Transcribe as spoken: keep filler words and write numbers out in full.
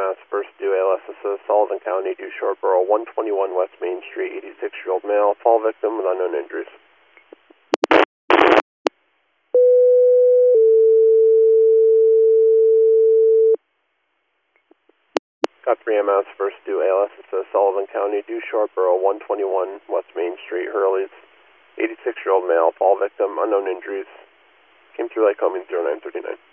Mass, first due A L S S O, Sullivan County, due Shortboro, one twenty-one West Main Street, eighty-six-year-old male, fall victim with unknown injuries. Got three M S, first due A L S S O, Sullivan County, due Shortboro, one twenty-one West Main Street, Hurley's, eighty-six-year-old male, fall victim, unknown injuries. Came through Lycoming zero nine three nine.